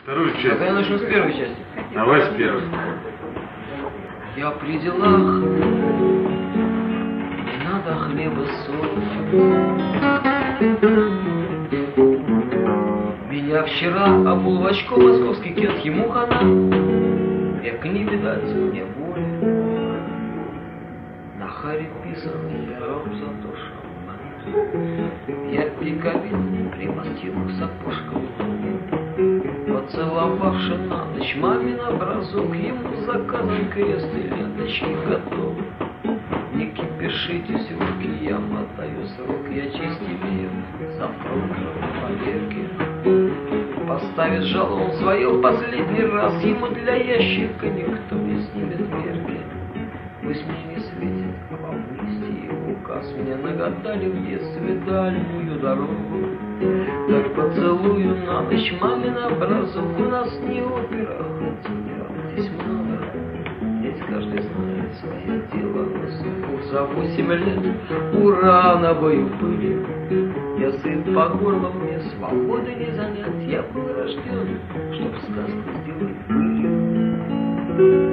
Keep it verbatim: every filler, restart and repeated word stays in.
Вторую часть. Тогда я начну с первой части. Давай с первой. Я при делах, не надо хлеба соль. Меня вчера обул в очко московский кент, ему хана. Век не видать мне боли. На харе писанный пером за то, что я приковин примостил к сапожкам. Поцеловавши на ночь мамин образок, ему заказан крест и ленточки готов. Не кипишитесь, руки, я мотаю срок, я честь имею за прошлым поверки. Поставит жалобу свое в последний раз, ему для ящика никто не снимет мерки. Пусть мне не светит, к вам внести указ, мне нагадали в детстве дальнюю дорогу. Так поцелую на ночь мамин образок, у нас не опера, хоть и здесь много. Здесь каждый знает свое дело на суку. За восемь лет ура на бою пыли. Я сын по горло, мне свободы не занять. Я был рожден, чтоб сказку сделать пылью.